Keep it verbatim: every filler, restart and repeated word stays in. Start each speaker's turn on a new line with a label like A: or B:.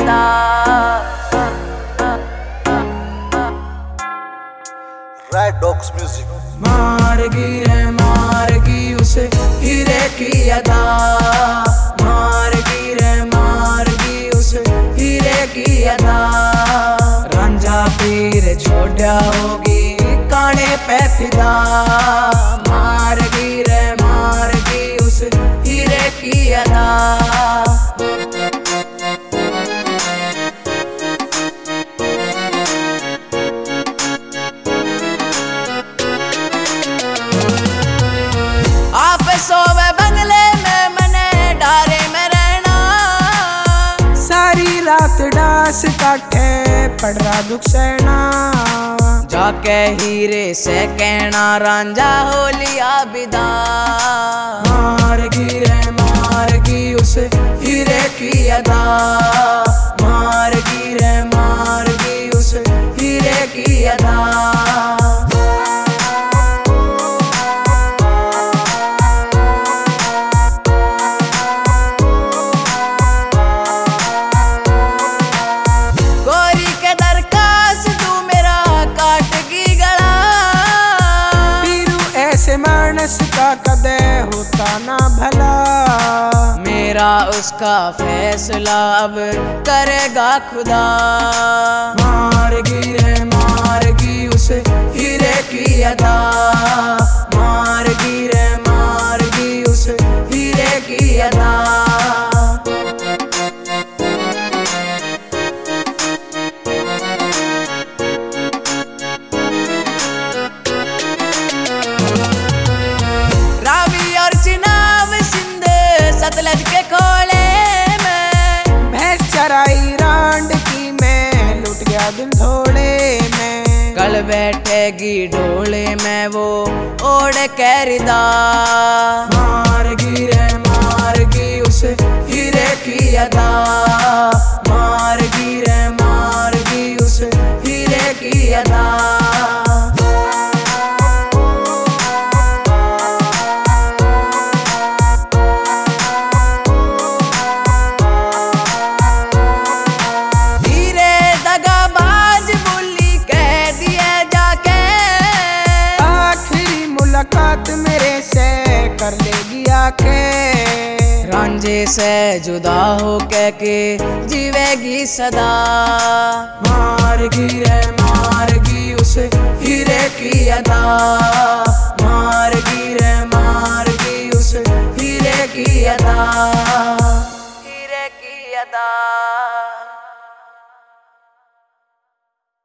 A: अदा।
B: रैडॉक्स म्यूजिक।
A: मारगी रे मारगी उसे हीरे की अदा, मारगी रे मारगी उसे हीरे की अदा। रांझा पीर छोड़ा होगी काने पे फिदा, मारगी रे मारगी उसे हीरे की अदा। सोवे बंगले में मने डारे में रहना,
C: सारी रात डांस काटे पड़ रहा दुख सहना।
A: जाके हीरे से कहना रांझा हो लिया विदा,
C: मारगी रे मारगी उसे हीरे की अदा,
A: मारगी रे मारगी उसे हीरे की अदा।
C: मानस का कदे होता ना भला,
A: मेरा उसका फैसला अब करेगा खुदा।
C: मारगी रे मारगी उसे हीरे की अदा,
A: मारगी रे मारगी उसे हीरे की अदा। सतलज के खोले में
C: भैंस चराई रांड की मैं लुट गया दिन थोड़े में।
A: कल बैठेगी डोले में वो ओढ़ के रिदा,
C: मारगी रे मारगी उसे हीरे की अदा,
A: मारगी रे मारगी उसे हीरे की अदा।
C: मुलाकात मेरे से कर लेगी आके,
A: रांझे से जुदा हो के के जीवेगी सदा।
C: मारगी रे मारगी उसे हीरे की अदा,
A: मारगी रे मारगी उसे हीरे की अदा, हीरे की अदा।